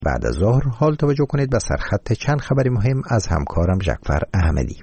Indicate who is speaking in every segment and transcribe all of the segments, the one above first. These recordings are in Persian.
Speaker 1: بعد از ظهر حال توجه کنید به سرخط چند خبر مهم از همکارم جعفر احمدی.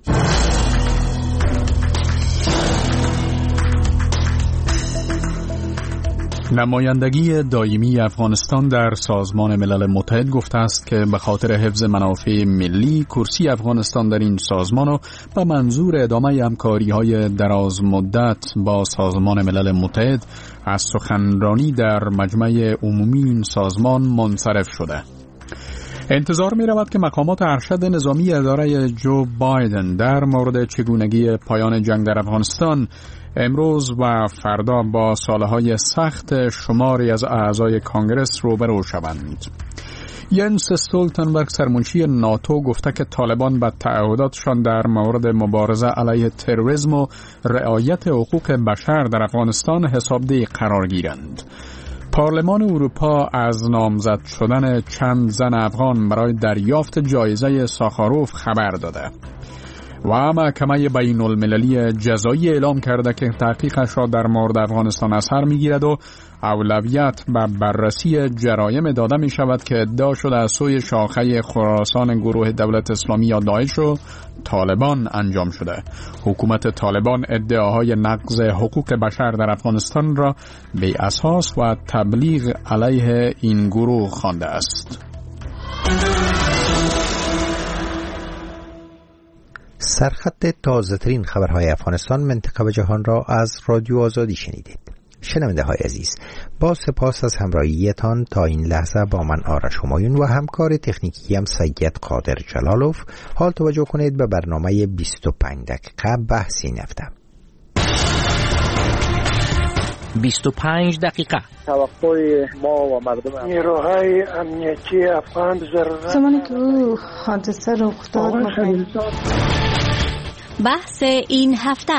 Speaker 2: نمایندگی دائمی افغانستان در سازمان ملل متحد گفته است که به خاطر حفظ منافع ملی کرسی افغانستان در این سازمان و به منظور ادامه همکاری‌های دراز مدت با سازمان ملل متحد از سخنرانی در مجمع عمومی این سازمان منصرف شده. انتظار می رود که مقامات ارشد نظامی اداره جو بایدن در مورد چگونگی پایان جنگ در افغانستان امروز و فردا با سالهای سخت شماری از اعضای کانگرس روبرو شوند. ینس استولتنبرگ سرمنشی ناتو گفته که طالبان به تعهداتشان در مورد مبارزه علیه تروریسم و رعایت حقوق بشر در افغانستان حسابدهی قرار گیرند. پارلمان اروپا از نامزد شدن چند زن افغان برای دریافت جایزه ساخاروف خبر داده و محکمه بین المللی جزایی اعلام کرده که تحقیقش را در مورد افغانستان از سر میگیرد و اولویت به بررسی جرایم داده می شود که ادعا شده از سوی شاخه خراسان گروه دولت اسلامی یا داعش و طالبان انجام شده. حکومت طالبان ادعاهای نقض حقوق بشر در افغانستان را بی اساس و تبلیغ علیه این گروه خوانده است.
Speaker 1: سرخط تازه‌ترین خبرهای افغانستان، منطقه و جهان را از رادیو آزادی شنیدید. شنونده های عزیز، با سپاس از همراهیتان تا این لحظه با من آرش همایون و همکار تکنیکی هم سید قادر جلالوف. حال توجه کنید به برنامه 25 دقیقه بحثی نفته.
Speaker 3: 25 دقیقه
Speaker 4: توقع ما و مردم
Speaker 5: نیروهای امنیتی افغان ضرورت
Speaker 6: زمانی که حادثه رخ داد
Speaker 7: بحث این هفته.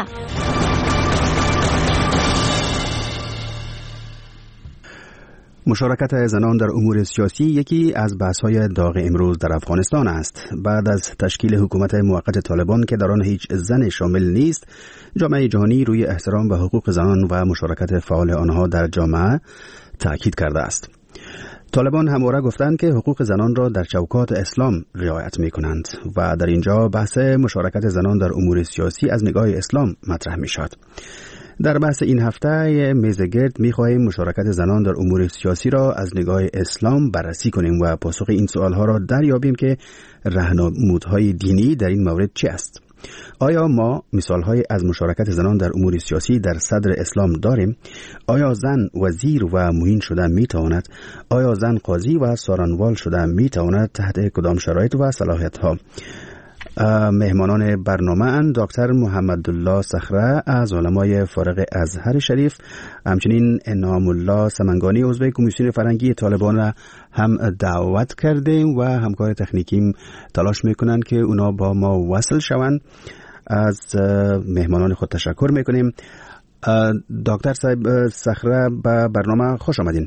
Speaker 8: مشارکت زنان در امور سیاسی یکی از بحث‌های داغ امروز در افغانستان است. بعد از تشکیل حکومت موقت طالبان که در آن هیچ زن شامل نیست، جامعه جهانی روی احترام به حقوق زنان و مشارکت فعال آنها در جامعه تأکید کرده است. طالبان همواره گفتند که حقوق زنان را در چوکات اسلام رعایت می‌کنند و در اینجا بحث مشارکت زنان در امور سیاسی از نگاه اسلام مطرح می‌شود. در بحث این هفته میزگرد می‌خواهیم مشارکت زنان در امور سیاسی را از نگاه اسلام بررسی کنیم و پاسخ این سوالها را دریابیم که راهنمودهای دینی در این مورد چه است. آیا ما مثالهای از مشارکت زنان در امور سیاسی در صدر اسلام داریم؟ آیا زن وزیر و معین شده میتواند؟ آیا زن قاضی و سارنوال شده میتواند؟ تحت کدام شرایط و صلاحیت‌ها؟ مهمانان برنامه اند دکتر محمدالله صخره از علمای فارغ ازهر شریف، همچنین انعام الله سمنگانی عضو کمیسیون فرهنگی طالبان را هم دعوت کردیم و همکار تکنیکیم تلاش میکنند که اونا با ما وصل شوند. از مهمانان خود تشکر میکنیم. دکتر صاحب صخره به برنامه خوش آمدین.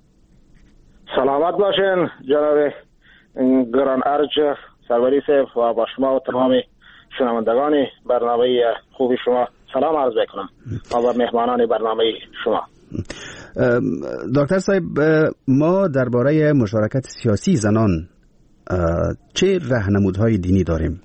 Speaker 4: سلامت باشین جناب گران ارج سروری صاحب و با شما و تمام شنوندگان برنامه خوب شما سلام عرض میکنم و مهمانان برنامه شما.
Speaker 8: دکتر صاحب، ما درباره مشارکت سیاسی زنان چه راهنمودهای دینی داریم؟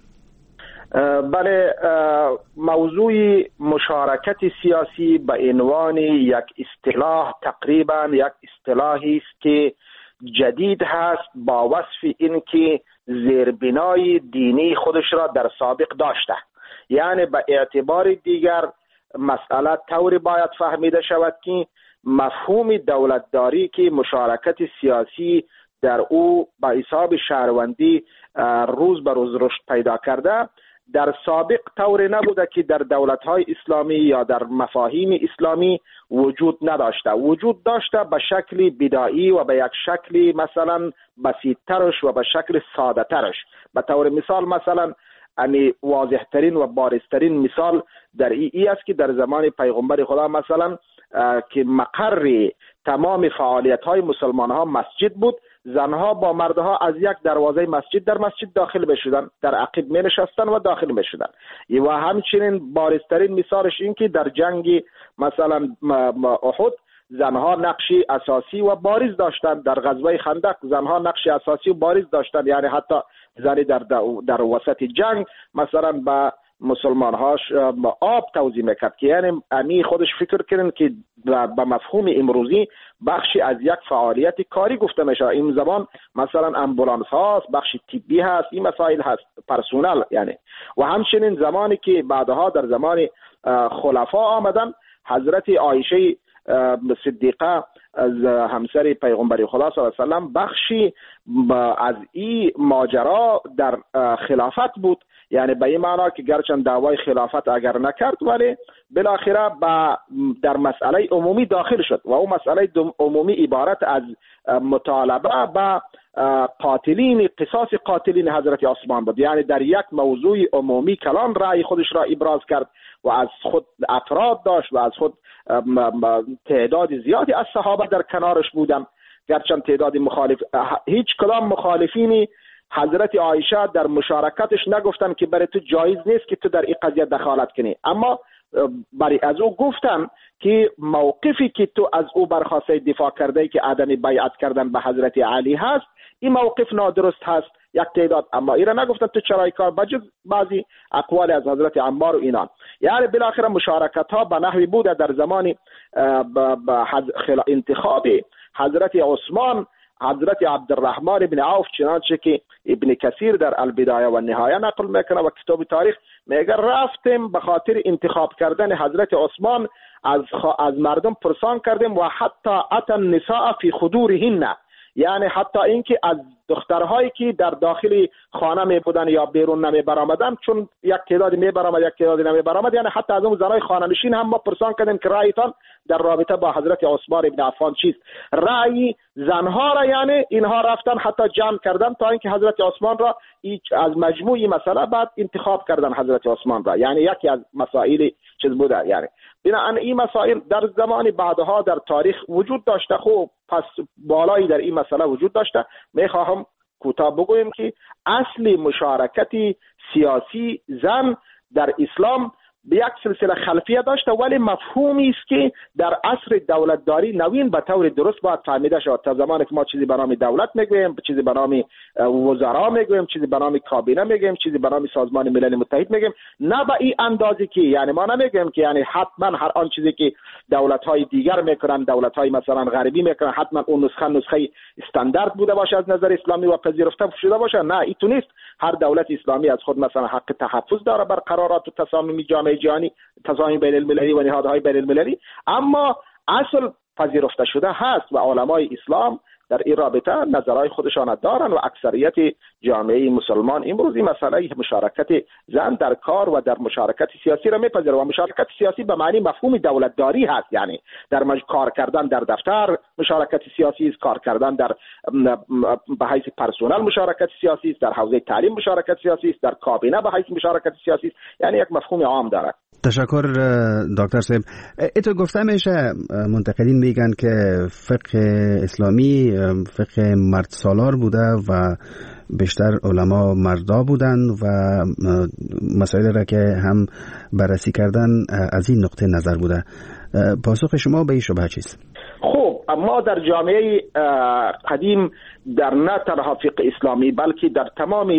Speaker 4: بله، موضوع مشارکت سیاسی به عنوان یک اصطلاح تقریبا یک اصطلاحی است که جدید هست با وصف این که زیربنای دینی خودش را در سابق داشته. یعنی به اعتبار دیگر مسئله طوری باید فهمیده شود که مفهوم دولتداری که مشارکت سیاسی در او با حساب شهروندی روز به روز رشد پیدا کرده، در سابق طوری نبوده که در دولت‌های اسلامی یا در مفاهیم اسلامی وجود نداشته. وجود داشته به شکل بدائی و به یک شکل مثلا بسیط‌ترش و به شکل ساده‌ترش. به طور مثال مثلا واضح‌ترین و بارزترین مثال در ای است که در زمان پیغمبر خدا مثلا که مقر تمام فعالیت‌های مسلمان‌ها مسجد بود، زنها با مردها از یک دروازه مسجد در مسجد داخل بشدن، در عقب می نشستن و داخل بشدن. و همچنین بارزترین مثالش این که در جنگ مثلا احد زنها نقشی اساسی و بارز داشتند. در غزوه خندق زنها نقشی اساسی و بارز داشتند، یعنی حتی زنی در وسط جنگ مثلا با مسلمان هاش آب توزیع میکرد که یعنی امی خودش فکر کردن که به مفهوم امروزی بخشی از یک فعالیت کاری گفته میشه. این زمان مثلا امبولانس هاست، بخش طبی هست، این مسائل هست، پرسونل یعنی. و همچنین زمانی که بعدها در زمان خلفا آمدن، حضرت عایشه صدیقه از همسر پیغمبر خدا صلی الله علیه و سلم بخشی از این ماجرا در خلافت بود، یعنی به این معنا که گرچند دعوای خلافت اگر نکرد ولی بالاخره در مسئله عمومی داخل شد و اون مسئله عمومی عبارت از مطالبه به قاتلین، قصاص قاتلین حضرت عثمان بود. یعنی در یک موضوع عمومی کلان رأی خودش را ابراز کرد و از خود افراد داشت و از خود تعداد زیادی از صحابه در کنارش بودن، گرچند تعداد مخالف، هیچ کدام مخالفینی حضرت عایشه در مشارکتش نگفتن که برای تو جایز نیست که تو در این قضیه دخالت کنی، اما برای از او گفتن که موقفی که تو از او برخواسته دفاع کرده که عدم بیعت کردن به حضرت علی هست، این موقف نادرست هست یک تعداد، اما اینا نگفتن تو چرای کار، بجز بعضی اقوال از حضرت عمار و اینا. یعنی بالاخره مشارکت ها به نحوی بوده در زمان انتخاب حضرت عثمان، حضرت عبدالرحمن بن عوف، چنانچه که ابن کثیر در البدایه و النهایه نقل میکنه و کتاب تاریخ میگه رفتیم به خاطر انتخاب کردن حضرت عثمان از مردم پرسان کردیم و حتی اتى النساء فی خدورهن، یعنی حتی اینکه از دخترهایی که در داخل خانه می بودن یا بیرون نمی برآمدن، چون یک تعدادی می برآمد یک تعدادی نمی برآمد، یعنی حتی از اون زنای خانه نشین هم ما پرسان کردیم که رأیتان در رابطه با حضرت عثمان ابن عفان چیست؟ رأی زنها را یعنی اینها رفتن حتی جمع کردن تا اینکه حضرت عثمان را از مجموعی مسئله بعد انتخاب کردن حضرت عثمان را، یعنی یکی از مسائل چیز بوده. یعنی بنابراین این مسائل در زمان بعدها در تاریخ وجود داشته، خوب پس بالایی در این مسئله وجود داشته. میخواهم کوتاه بگویم که اصل مشارکت سیاسی زن در اسلام به یک سلسله خلفیه داشته، ولی مفهومی است که در عصر دولتداری نوین به طور درست باید فهمیده شود. تا زمانی که ما چیزی به نام دولت میگویم، چیزی به نام وزرا میگویم، چیزی به نام کابینه میگویم، چیزی به نام سازمان ملل متحد میگویم، نه به این اندازی که یعنی ما نمیگویم که یعنی حتما هر آن چیزی که دولت‌های دیگر میکنن، دولت‌های مثلا غربی میکنن، حتما اون نسخه استاندارد بوده باشه از نظر اسلامی و پذیرفته شده باشه. نه، این تو نیست. هر دولت اسلامی از خود مثلا حق تحفظ داره بر قرارات و تصامیم جامعه جهانی، تصامیم بین المللی و نهادهای بین المللی، اما اصل پذیرفته شده هست و علمای اسلام در این رابطه نظرهای خودشان دارن و اکثریت جامعه مسلمان امروز این مسئله مشارکت زن در کار و در مشارکت سیاسی را میپذیره و مشارکت سیاسی به معنی مفهوم دولتداری هست، یعنی در کار کردن در دفتر مشارکت سیاسی است، کار کردن در به حیث پرسونل مشارکت سیاسی است، در حوزه تعلیم مشارکت سیاسی است، در کابینه به حیث مشارکت سیاسی است، یعنی یک مفهوم عام دارد.
Speaker 8: تشکر دکتر صاحب. ایتو گفته میشه منتقدین میگن که فقه اسلامی فقه مرد سالار بوده و بیشتر علما مردا بودن و مسائل را که هم بررسی کردن از این نقطه نظر بوده. پاسخ شما به این شبهه چیست؟
Speaker 4: خب ما در جامعه قدیم در نه تنها فقه اسلامی بلکه در تمام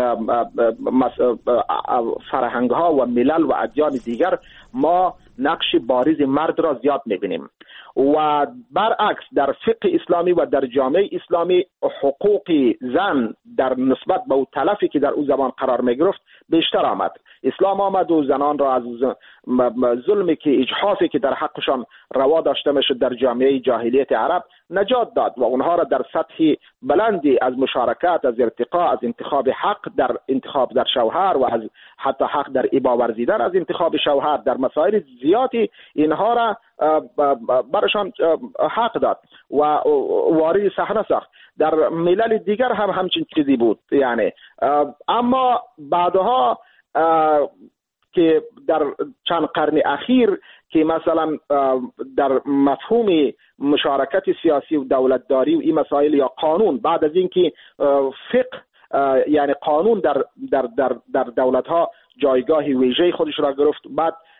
Speaker 4: فرهنگ ها و ملل و ادیان دیگر ما نقش بارز مرد را زیاد میبینیم و برعکس در فقه اسلامی و در جامعه اسلامی حقوق زن در نسبت به تلفی که در اون زمان قرار میگرفت بیشتر آمد. اسلام آمد و زنان را از ظلمی که اجحافی که در حقشان روا داشته میشد در جامعه جاهلیت عرب نجات داد و اونها را در سطح بلندی از مشارکت، از ارتقاء، از انتخاب حق در انتخاب در شوهر و از حتی حق در ابا ورزیدن از انتخاب شوهر در مسائل زیادی اینها را برشان حق داد و وارد صحنه ساخت. در ملل دیگر هم همچین چیزی بود یعنی. اما بعدها که در چند قرن اخیر که مثلا در مفهوم مشارکت سیاسی و دولتداری و این مسائل یا قانون، بعد از اینکه فقه یعنی قانون در دولت ها جایگاه ویژه خودش را گرفت، بعد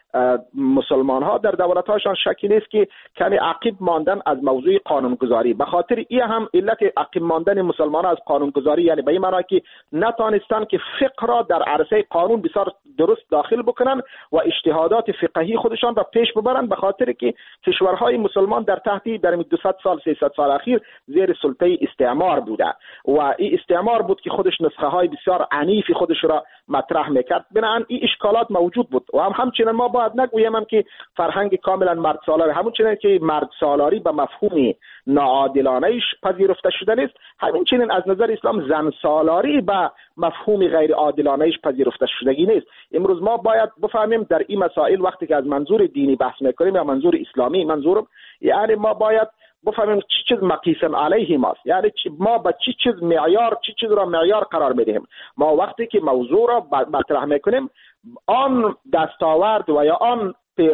Speaker 4: مسلمان ها در دولت هاشان شکی نیست که کمی عقب ماندن از موضوع قانونگذاری. به خاطر این هم علت عقب ماندن مسلمان ها از قانونگذاری، یعنی به این معنی که نتانستن که فقه را در عرصه قانون بسیار درست داخل بکنن و اجتهادات فقهی خودشان را پیش ببرن، به خاطر که کشورهای مسلمان در 200 سال 300 سال اخیر زیر سلطه استعمار بوده و این استعمار بود که خودش نسخه های بسیار عنیف خودش را مطرح میکرد. بنابراین این اشکالات موجود بود و همچنین ما باید نگویم که فرهنگ کاملا مرد سالاری، همچنین که مرد سالاری به مفهوم ناعادلانه‌اش پذیرفته شده نیست، همچنین از نظر اسلام زن سالاری به مفهوم غیر عادلانه‌اش پذیرفته شدگی نیست. امروز ما باید بفهمیم در این مسائل وقتی که از منظور دینی بحث میکنیم یا منظور اسلامی، منظورم یعنی ما باید بفهمیم چی چیز مقیس علیه ماست، یعنی ما با چی چیز معیار، چی چیز را معیار قرار میدیم. ما وقتی که موضوع را مطرح میکنیم آن دستاورد و یا آن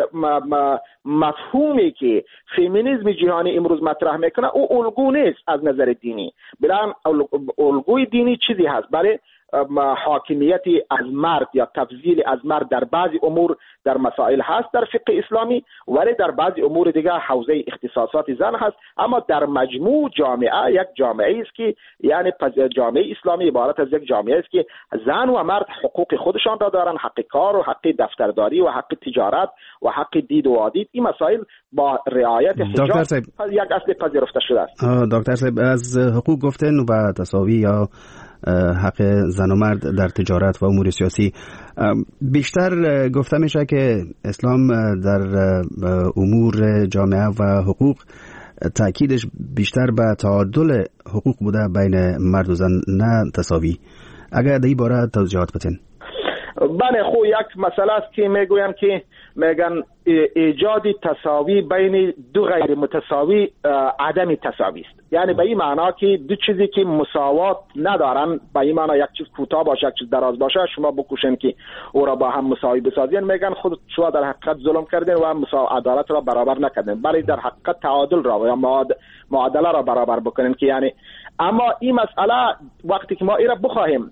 Speaker 4: مفهومی که فمینیسم جهانی امروز مطرح میکنه او الگو نیست از نظر دینی. بلان الگوی دینی چیزی هست برای حاکمیت از مرد یا تفضیل از مرد در بعضی امور در مسائل هست در فقه اسلامی، ولی در بعضی امور دیگه حوزه اختصاصات زن هست. اما در مجموع جامعه یک جامعه است که یعنی جامعه اسلامی عبارت از یک جامعه است که زن و مرد حقوق خودشان را دارن، حق کار و حق دفترداری و حق تجارت و حق دید و عادید. این مسائل با رعایت حجاب یک اصل پذیرفته شده است.
Speaker 8: دکتر صاحب از حقوق گفتن و تساوی یا حق زن و مرد در تجارت و امور سیاسی، بیشتر گفته میشه که اسلام در امور جامعه و حقوق تأکیدش بیشتر به تعادل حقوق بوده بین مرد و زن، نه تساوی. اگر در این باره توضیحات بدین.
Speaker 4: بله، خب یک مسئله است که میگن ایجاد تساوی بین دو غیر متساوی عدم تساوی است. یعنی به این معنا که دو چیزی که مساوات ندارن، به این معنا یک چیز کوتاه باشه یک چیز دراز باشه، شما بکوشین که او را با هم مساوی بسازین، میگن خود شما در حقیقت ظلم کردین و هم عدالت را برابر نکردین، بلکه در حقیقت تعادل را یا معادله را برابر بکنین که یعنی. اما این مسئله وقتی که ما این را بخواهیم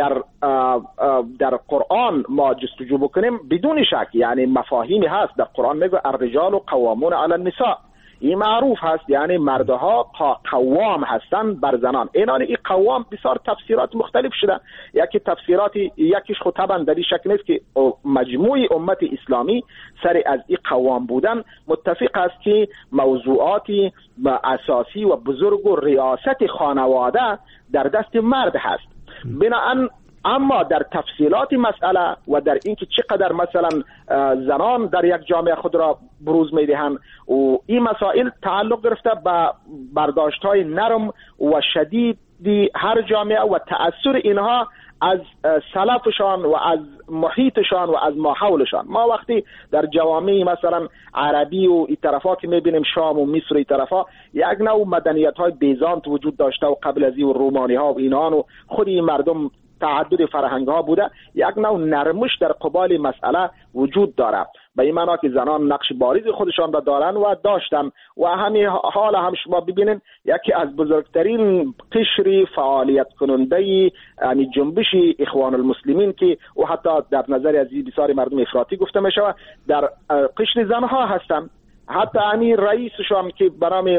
Speaker 4: در قرآن ما جستجو بکنیم بدون شک، یعنی مفاهیمی هست در قرآن میگه الرجال قوامون علی النساء، این معروف هست، یعنی مردها قوام هستن بر زنان. این قوام بسیار تفسیرات مختلف شده، یکی تفسیراتی یکیش خود طبعا در این شک نیست که مجموع امت اسلامی سر از این قوام بودن متفق است که موضوعاتی اساسی و بزرگ و ریاست خانواده در دست مرد هست. بنابراین اما در تفصیلات مسئله و در اینکه چقدر مثلا زنان در یک جامعه خود را بروز میدهند و این مسائل تعلق گرفته به برداشت‌های نرم و شدیدی هر جامعه و تأثیر اینها از سلفشان و از محیطشان و از ماحولشان. ما وقتی در جوامع مثلا عربی و این طرفا که میبینیم شام و مصر و این طرفا یک نوع مدنیت های بیزانت وجود داشته و قبل از این و رومانی ها و اینان و خود این مردم تعدد فرهنگ ها بوده، یک نوع نرمش در قبال مسئله وجود داره. به این معنا که زنان نقش بارز خودشان را دارن و داشتن و همین حال هم شما ببینید یکی از بزرگترین قشر فعالیت کننده یعنی جنبش اخوان المسلمین که و حتی در نظر از بسیاری مردم افراطی گفته می شود در قشر زنها هستند. حتی همین رئیسشان که به نام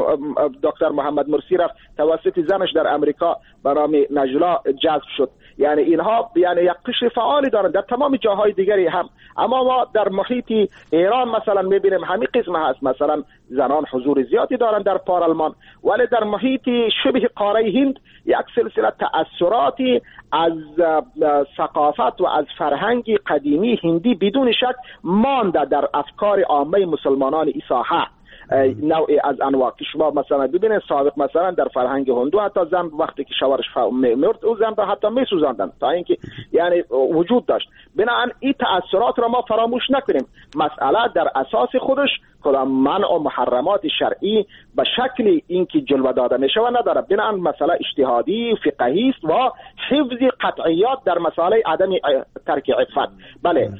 Speaker 4: دکتر محمد مرسی رفت توسط زنش در امریکا به نام نجلا جذب شد. یعنی اینها یعنی یک قشر فعالی دارند در تمام جاهای دیگری هم. اما ما در محیط ایران مثلا میبینیم همین قسم هست، مثلا زنان حضور زیادی دارند در پارلمان، ولی در محیط شبه قاره هند یک سلسله تأثیراتی از ثقافت و از فرهنگ قدیمی هندی بدون شک مانده در افکار عامه مسلمانان این ساحه. نوعی از انواع که شما مثلا ببینید سابق مثلا در فرهنگ هندو حتی زن وقتی که شوهرش مرد او زن را حتی میسوزاندن تا اینکه یعنی وجود داشت. بنابراین این تأثیرات را ما فراموش نکنیم. مسئله در اساس خودش کدام منع و محرمات شرعی به شکل اینکه جلوه داده میشه و نداره. بنابراین مسئله اجتهادی فقهی است و حفظ قطعیات در مسئله عدم ترک عفت. بله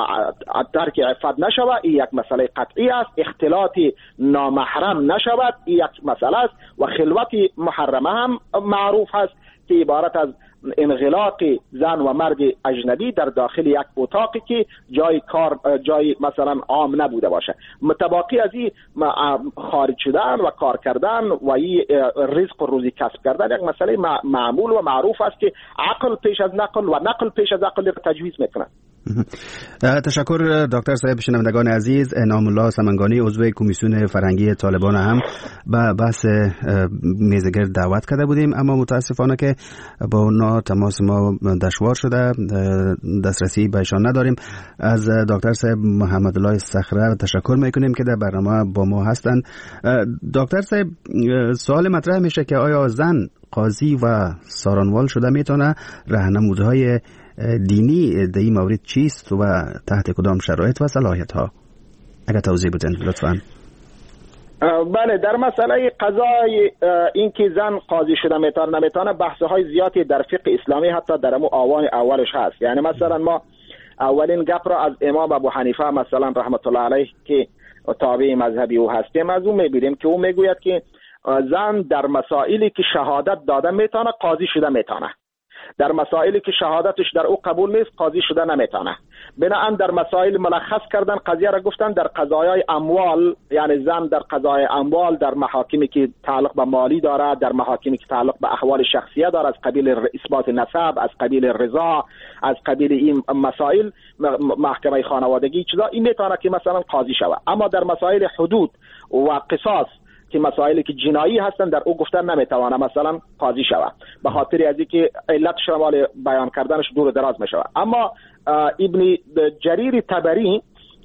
Speaker 4: ترک عفت نشود، این یک مسئله قطعی است. اختلاط نامحرم نشود، این یک مسئله است. و خلوت محرمه هم معروف است که عبارت از انغلاق زن و مرد اجنبی در داخل یک اتاقی که جای مثلا عام نبوده باشه. متباقی از این خارج شدن و کار کردن و این رزق و روزی کسب کردن یک مسئله معمول و معروف است که عقل پیش از نقل و نقل پیش از عقل را تجویز میکنه.
Speaker 8: تشکر دکتر صاحب. شنوندگان عزیز، انعام الله سمنگانی عضو کمیسیون فرهنگی طالبان هم به بحث میزگرد دعوت کرده بودیم، اما متاسفانه که با اونا تماس ما دشوار شده، دسترسی بهشان نداریم. از دکتر صاحب محمد الله صخره تشکر میکنیم که در برنامه با ما هستند. دکتر صاحب، سوال مطرح میشه که آیا زن قاضی و سارنوال شده میتونه؟ راهنمودهای دینی در این مورد چیست و تحت کدام شرایط و صلاحیت ها؟ اگر توضیح بدین لطفاً.
Speaker 4: بله، در مسئله قضای این که زن قاضی شده میتونه نمیتونه بحث های زیادی در فقه اسلامی حتی در آوان اولش هست. یعنی مثلا ما اولین گپ را از امام ابو حنیفه مثلا رحمت الله علیه که تابع مذهبی او هستیم از اون میبینیم که او میگوید که زن در مسائلی که شهادت داده میتونه قاضی شده میتونه، در مسائلی که شهادتش در او قبول نیست قاضی شده نمیتونه. بنابراین در مسائل ملخص کردن قضیه را گفتن در قضایای اموال، یعنی زن در قضای اموال در محاکمی که تعلق به مالی دارد، در محاکمی که تعلق به احوال شخصیه دارد، از قبیل اثبات نسب، از قبیل رضا، از قبیل این مسائل محکمه خانوادگی چیزا، این میتونه که مثلا قاضی شود. اما در مسائل حدود و قصاص که مسائلی که جنایی هستن در او گفتن نمیتوانه مثلا قاضی شود، به خاطر از اینکه علت شمال بیان کردنش دور دراز میشود. اما ابن جریر طبری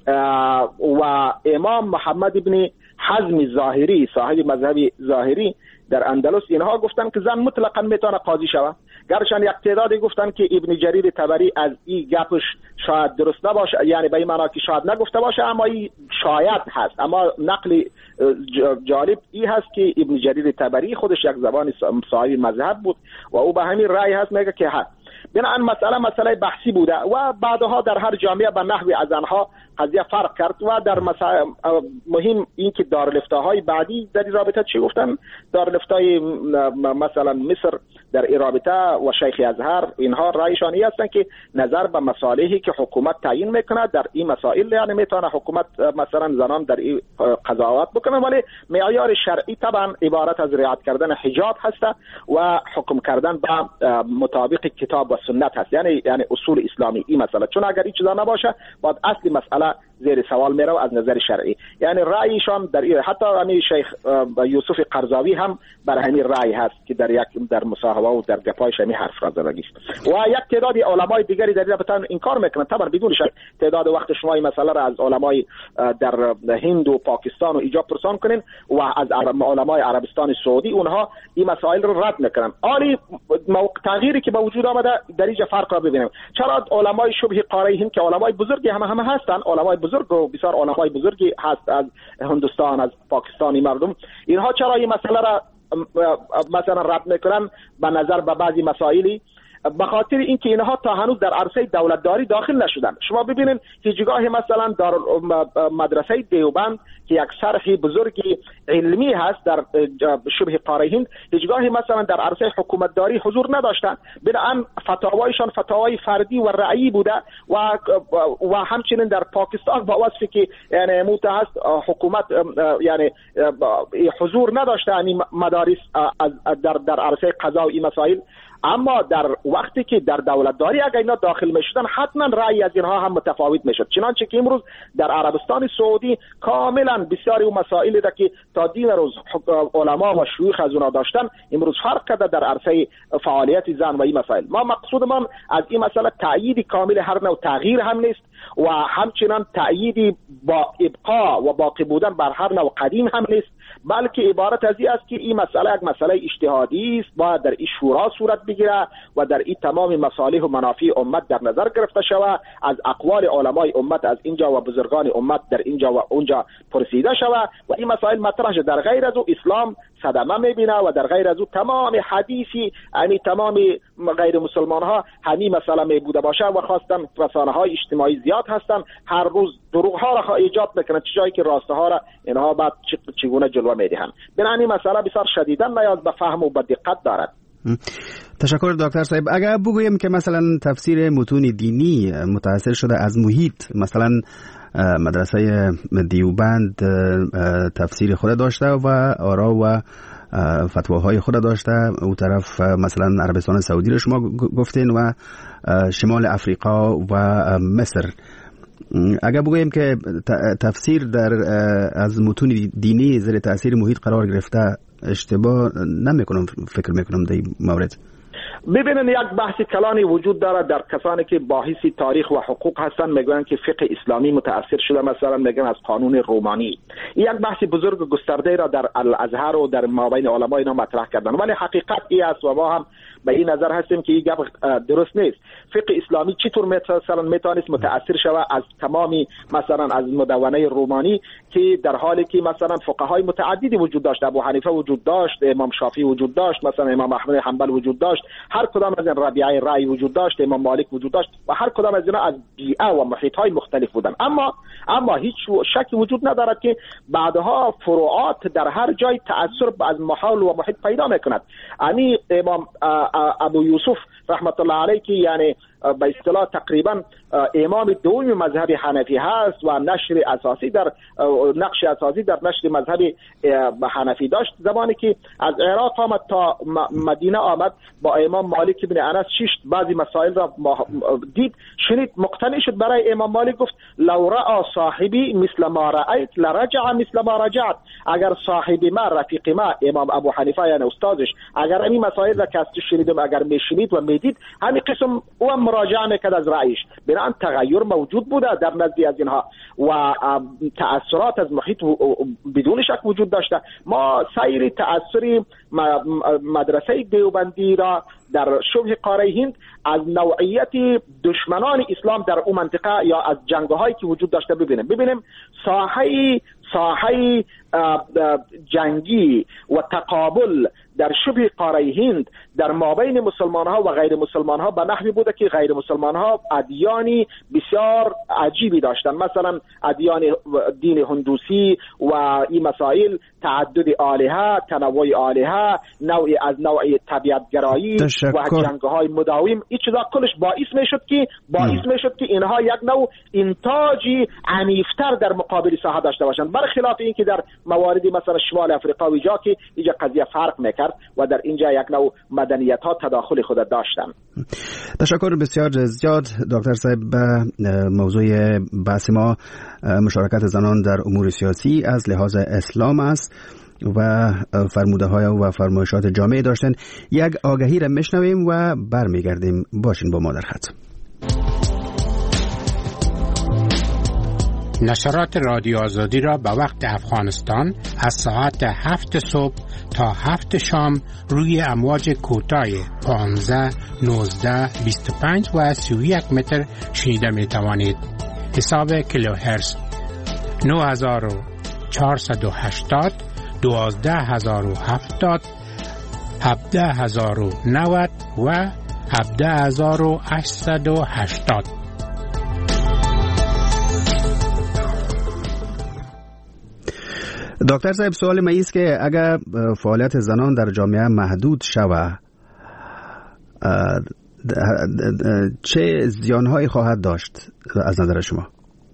Speaker 4: و امام محمد ابن حزم ظاهری صاحب مذهب ظاهری در اندلس اینها گفتن که زن مطلقاً میتونه قاضی شود. گرچه یک تعدادی گفتن که ابن جریر طبری از این گپش شاید درست نباشه، یعنی به این معنا که شاید نگفته باشه، اما این شاید هست. اما نقل جالب این هست که ابن جریر طبری خودش یک زبان صاحب مذهب بود و او به همین رأی هست، میگه که هست. بنابراین مسئله بحثی بوده و بعدها در هر جامعه به نحوی از آنها قضیه فرق کرد و در مهم این که دارالفتاهای بعدی در این رابطه چی گفتن. دارالفتای مثلا مصر در این رابطه و شیخ ازهر اینها رایشان هستن که نظر به مصالحی که حکومت تعیین میکنه در این مسائل، یعنی میتونه حکومت مثلا زنان در این قضاوت بکنه، ولی معیار شرعی طبعا عبارت از رعایت کردن حجاب هست و حکم کردن به مطابق کتاب و سنت هست، یعنی اصول اسلامی این مسئله. چون اگر این چیزا نباشه بعد اصلی مسئله زیر سوال میره و از نظر شرعی، یعنی رأیشان در حتی همین شیخ یوسف قرضاوی هم بر همین رأی هست که در مصاحبه و در گپایش همین حرف را زدگی است. و یک تعداد علمای دیگری در رابطه انکار میکنن. طبعا بدون شک تعداد وقت شما این مسئله را از علمای در هند و پاکستان و ایجا پرسان کنین و از علمای عربستان سعودی، اونها این مسائل رو رد میکنن. عالی تغییری که به وجود آمده در اینجا فرق را ببینیم. چرا علمای شبه قاره هند که علمای بزرگی همه هستن، علمای بزرگ و بسیار علمای بزرگی هست از هندوستان، از پاکستانی مردم، اینها چرا این مسئله را مثلا رد میکنن به نظر به بعضی مسائلی؟ به خاطر اینکه اینها تا هنوز در عرصه دولتداری داخل نشدن. شما ببینید هیچگاه مثلا در مدرسه دیوبند که یک سرح بزرگی علمی هست در شبه قاره هند، هیچگاه مثلا در عرصه حکومتداری حضور نداشتن. بنابراین فتاوایشان فتاوای فردی و رأیی بوده و همچنین در پاکستان با وصفی که یعنی متحست حکومت یعنی حضور نداشته این مدارس در عرصه قضا و این مسائل. اما در وقتی که در دولتداری اگر اینا داخل میشدن حتما رأی از اینها هم متفاوت میشد. چنانچه که امروز در عربستان سعودی کاملا بسیاری اون مسائلی ده که تا دین روز علما و شیوخ از اونا داشتن امروز فرق کرده در عرصه فعالیت زن و این مسائل. ما مقصودمان از این مسئله تأیید کامل هر نوع تغییر هم نیست و همچنان تأییدی با ابقا و باقی بودن بر هر نوع قدیم هم نیست، بلکه عبارت از این است که این مسئله یک مسئله اجتهادی است، باید در این شورا صورت بگیره و در این تمام مصالح و منافع امت در نظر گرفته شود، از اقوال علمای امت از اینجا و بزرگان امت در اینجا و اونجا پرسیده شود و این مسائل مطرح شد. در غیر از او اسلام صدمه میبینه و در غیر از او تمام حدیثی یعنی تمام غیر مسلمان ها همین مسئله میبوده باشه و خواستن رسانه های اجتماعی زیاد هستن هر روز دروغ ها را ایجاد میکنن، چه جایی که راسته ها را اینها بعد چگونه جلوه میدهن. بنابراین این مسئله بسیار شدیداً نیاز به فهم و به دقت دارد.
Speaker 8: تشکر دکتر صاحب. اگر بگویم که مثلا تفسیر متون دینی متأثر شده از محیط، مثلا مدرسه دیوبند تفسیر خود داشته و آرا و فتواهای خود داشته، او طرف مثلا عربستان سعودی رو شما گفتین و شمال افریقا و مصر. اگر بگویم که تفسیر از متون دینی زیر تأثیر محیط قرار گرفته، اشتباه نمیکنم فکر میکنم در این مورد؟
Speaker 4: ببینن یک بحث کلانی وجود داره در کسانی که باحث تاریخ و حقوق هستن، میگن که فقه اسلامی متأثر شده، مثلا میگن از قانون رومانی. یک بحث بزرگ و گسترده را در الازهر و در مابین علما اینا مطرح کردن، ولی حقیقت این است و ما هم به این نظر هستیم که این گپ درست نیست. فقه اسلامی چطور مثلا میتونست متأثر شود از تمامی مثلا از مدونه رومانی که در حالی که مثلا فقهای متعددی وجود داشت، ابو حنیفه وجود داشت، امام شافعی وجود داشت، مثلا امام احمد حنبل وجود داشت، هر کدام از این ربیعه رای وجود داشت، امام مالک وجود داشت و هر کدام از اینا از بیئه و محیط‌های مختلف بودن. اما هیچ شکی وجود ندارد که بعدها فروعات در هر جای تأثیر از محل و محیط پیدا میکند. یعنی امام ابو یوسف رحمت الله علیه که یعنی به اصطلاح تقریبا امام دوم مذهب حنفی هست و نقش اساسی در نشر مذهب حنفی داشت، زمانی که از عراق آمد تا مدینه آمد با امام مالک ابن انس بعضی مسائل را دید، شنید، مقتنع شد. برای امام مالک گفت لو رأى صاحبی مثل ما رأیت لرجع مثل ما رجعت. اگر صاحب ما، رفیق ما، امام ابو حنیفه یعنی استادش، اگر این مسائل را که از شنیدم اگر میشنید و میدید، همین قسم او مراجعه میکرد از رأیش. بنابراین تغییر موجود بوده در نزدی از اینها و تأثیرات از محیط بدون شک وجود داشته. ما سیر تأثیر مدرسه دیوبندی را در شبه قاره هند از نوعیت دشمنان اسلام در اون منطقه یا از جنگ‌هایی که وجود داشته ببینیم ساحه جنگی و تقابل در شبه قاره هند در مابین مسلمان ها و غیر مسلمان ها به نحوی بوده که غیر مسلمان ها ادیانی بسیار عجیبی داشتن، مثلا ادیان دین هندوسی و این مسائل، تعدد آلهه، تنوع آلهه، نوع طبیعتگرایی و جنگ‌های مداوم. این چیزا کلش باعث میشد که اینها یک نوع انتاجی عنیفتر در مقابل ساحه داشته باشند، برخلاف این که در مواردی مثلا شمال افریقا و جا که اینجا قضیه فرق میکرد و در اینجا یک نوع مدنیت ها تداخل خود داشتن.
Speaker 8: تشکر بسیار زیاد دکتر صاحب. موضوع بحث ما مشارکت زنان در امور سیاسی از لحاظ اسلام است و فرموده های و فرمایشات جامعه داشتن. یک آگهی را میشنویم و برمیگردیم. باشین با ما در خط.
Speaker 9: نشرات رادیو آزادی را به وقت افغانستان از ساعت 7 صبح تا 7 شام روی امواج کوتاه 15, 19, 25 و 31 متر شنیده می توانید. حساب کیلوهرتز 9480, 12070, 17090 و 17880.
Speaker 8: دکتر صاحب، سوال من است که اگر فعالیت زنان در جامعه محدود شود چه زیانهایی خواهد داشت از نظر شما؟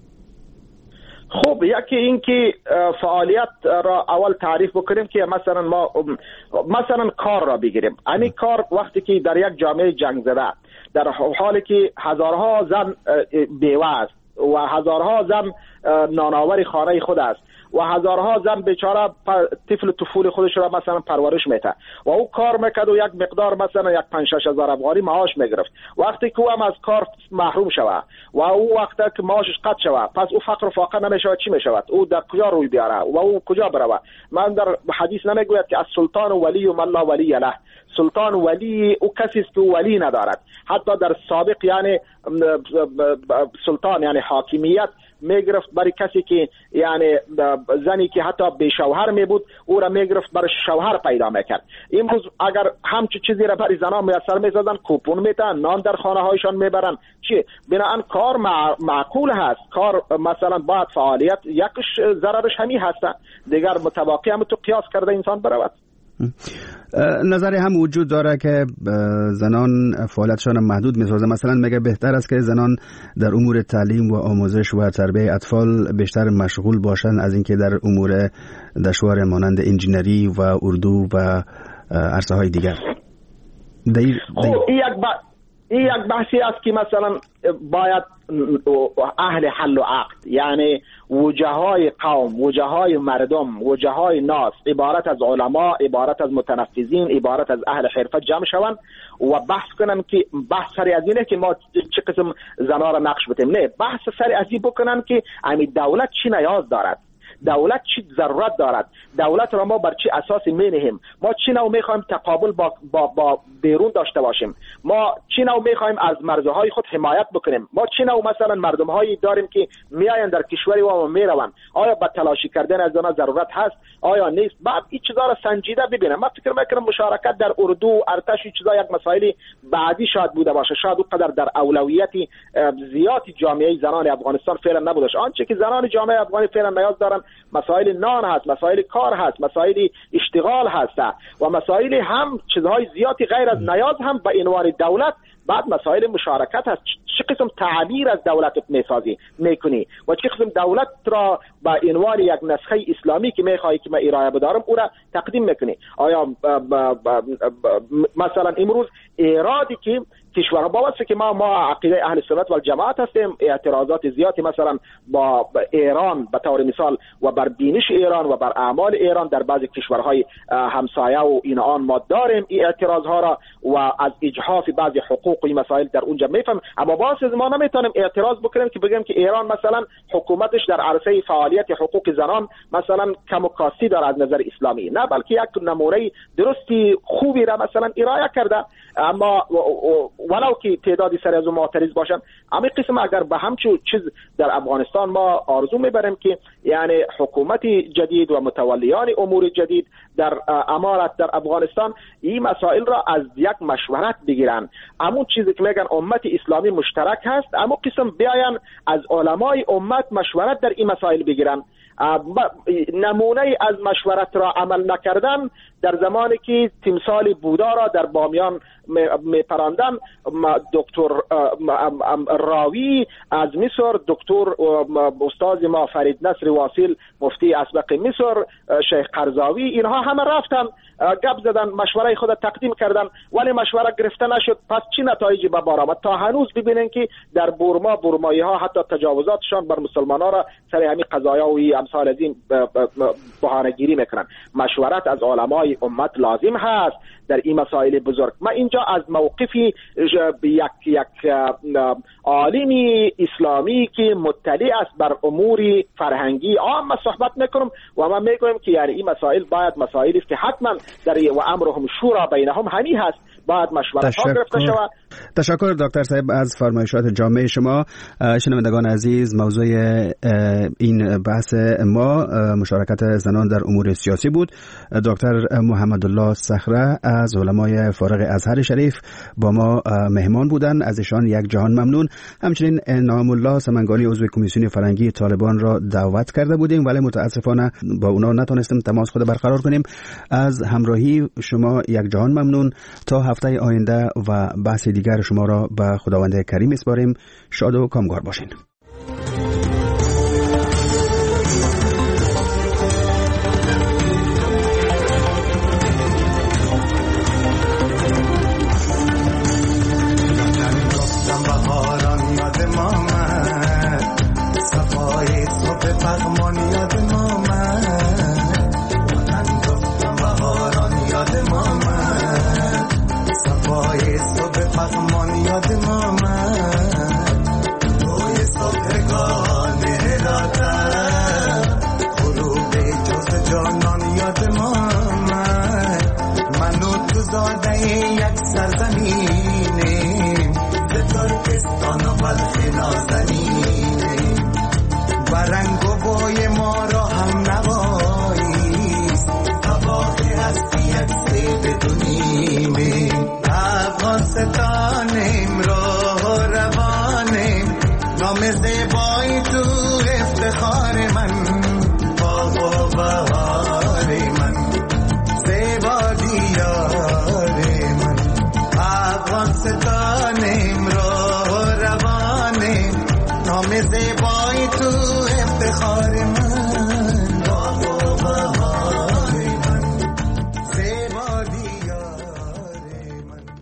Speaker 4: خب یکی این که فعالیت را اول تعریف بکنیم که مثلا کار را بگیریم. یعنی کار وقتی که در یک جامعه جنگ زده در حالی که هزارها زن بیوه است و هزارها زن نانآور خانه خود است و هزارها زن بیچاره طفول خودش را مثلا پرورش میده و او کار میکرد و یک مقدار مثلا 5-6 هزار افغانی معاش میگرفت. وقتی که او هم از کار محروم شود و او وقتی که معاشش قطع شود، پس او فقر و فاقه نمیشود، چی میشود؟ او در کجا روی بیاره و او کجا بروه؟ من در حدیث نمیگوید که السلطان ولی من لا ولی له. سلطان ولی او کسی است که ولی ندارد. حتی در سابق یعنی سلطان یعنی حاکمیت میگرفت برای کسی که یعنی زنی که حتی به شوهر می بود او را میگرفت برای شوهر پیدا میکرد. امروز اگر همچه چیزی را برای زنان میسر میسازن، کوپون میتن، نان در خانه هایشان میبرن، چی؟ بنابراین کار معقول هست. کار مثلا باید فعالیت یکش ضررش همی هست، دیگر متواقع هم تو قیاس کرده انسان برود.
Speaker 8: نظری هم وجود داره که زنان فعالیتشان محدود می‌سازه. مثلا میگه بهتر است که زنان در امور تعلیم و آموزش و تربیت اطفال بیشتر مشغول باشن از اینکه در امور دشوار مانند انجینری و اردو و عرصه‌های دیگر.
Speaker 4: این یک بحثی است که مثلا باید اهل حل و عقد، یعنی وجهای قوم، وجهای مردم، وجهای ناس، عبارت از علما، عبارت از متنفذین، عبارت از اهل حرفه جمع شوند و بحث کنن که بحث سری از اینه که ما چه قسم زنا را نقش بدیم. نه، بحث سری از این بکنن که همین دولت چی نیاز دارد، دولت چی ضرورت دارد، دولت را ما بر چی اساسی می‌نهیم، ما چی نوع می‌خوایم تقابل با بیرون داشته باشیم، ما چی نوع می‌خوایم از مرزهای خود حمایت بکنیم، ما چی نوع مثلا مردم‌هایی داریم که میآیند در کشوری و میروند، آیا با تلاشی کردن از آنها ضرورت هست آیا نیست. بعد این چیزا را سنجیده ببینم. من فکر می‌کنم مشارکت در اردو، ارتش، چیزا یک مسائل بعدی شاید بوده باشه، شاید اونقدر در اولویت زیادی جامعه زنان افغانستان فعلا نبوده. آنچه که زنان جامعه افغانی فعلا نیاز دارن مسائل نان هست، مسائل کار هست، مسائل اشتغال هست و مسائل هم چیزهای زیادی غیر از نیاز هم به عنوان دولت. بعد مسائل مشارکت هست، چه قسم تعبیر از دولت میکنی و چه قسم دولت را به عنوان یک نسخه اسلامی که میخوایی که من ارائه بدارم او را تقدیم میکنی. آیا مثلا امروز ایرادی که کشورها با واسه که ما عقیده اهل سنت و جماعت هستیم، اعتراضات زیادی مثلا با ایران به طور مثال و بر بینش ایران و بر اعمال ایران در بعضی کشورهای همسایه و این آن ما داریم این اعتراض ها را و از اجحاف بعضی حقوق و این مسائل در اونجا میفهم. اما باز ما نمیتونیم اعتراض بکنیم که بگیم که ایران مثلا حکومتش در عرصه فعالیت حقوق زنان مثلا کم و کاستی داره از نظر اسلامی. نه، بلکه یک نمونه درستی خوبی را مثلا ارائه کرده. اما ولو که تعدادی سر از اون معترض باشن، اما قسم اگر به همچون چیز در افغانستان ما آرزو میبریم که یعنی حکومت جدید و متولیان امور جدید در امارت در افغانستان این مسائل را از یک مشورت بگیرن. همون چیزی که میگن امت اسلامی مشترک هست، اما قسم بیاین از علمای امت مشورت در این مسائل بگیرن. نمونه از مشورت را عمل نکردن در زمانی که تمثال بودا را در بامیان میپراندن، دکتر راوی از مصر، دکتر استاد ما فرید نصر واصل مفتی اسبق مصر، شیخ قرضاوی، اینها همه رفتن گپ زدن، مشوره خود تقدیم کردن، ولی مشوره گرفته نشد. پس چی نتایجی به بار آمد؟ تا هنوز ببینین که در برمایی ها حتی تجاوزاتشان بر مسلمانان را سر همین قضایا و امثال از این بهانه گیری میکنن. مشورت از علمای امت لازم هست در این مسائل بزرگ. من اینجا از موقفی یک عالمی اسلامی که مطلع است بر امور فرهنگی عام صحبت میکنم و من میگویم که یعنی این مسائل باید مسائلی است که حتما در و امرهم شورا بینهم همی هست، باید مشورت ها گرفته شود.
Speaker 8: تشکر دکتر صاحب از فرمایشات جامع شما. شنوندگان عزیز، موضوع این بحث ما مشارکت زنان در امور سیاسی بود. دکتر محمدالله صخره از علمای فارغ ازهر شریف با ما مهمان بودن، از ایشان یک جهان ممنون. همچنین نام الله سمنگانی عضو کمیسیون فرهنگی طالبان را دعوت کرده بودیم ولی متاسفانه با اونا نتونستیم تماس خود برقرار کنیم. از همراهی شما یک جهان ممنون. تا هفته آینده و بحث دیگر شما را به خداوند کریم اسپاریم. شاد و کامگار باشین.
Speaker 10: ستاره